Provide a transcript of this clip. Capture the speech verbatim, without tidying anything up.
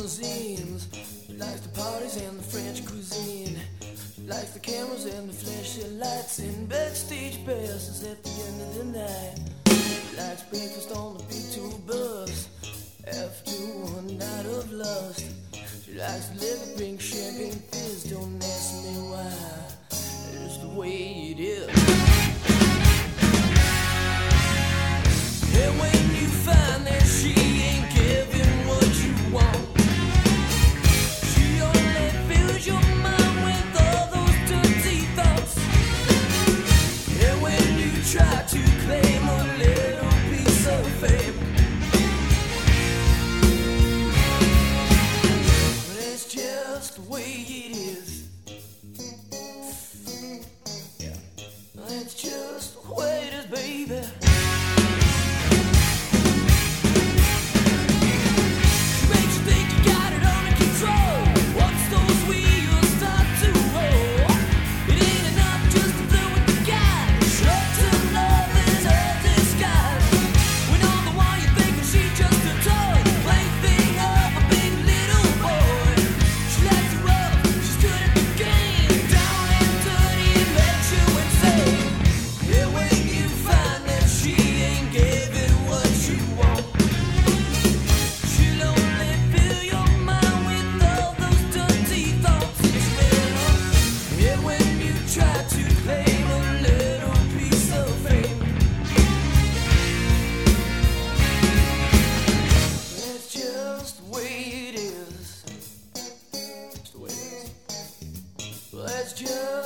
limousines. She likes the parties and the French cuisine. She likes the cameras and the flashy lights and backstage passes at the end of the night. She likes breakfast on the B two bus after one night of lust. She likes liquor, pink champagne fizz. Don't ask me why, it's the way it is. And when you find that she ain't giving what you want, she only fills your mind with all those dirty thoughts. And when you try to claim a little piece of fame, but it's just the way it is. Yeah, it's just the way it is, baby. Let's just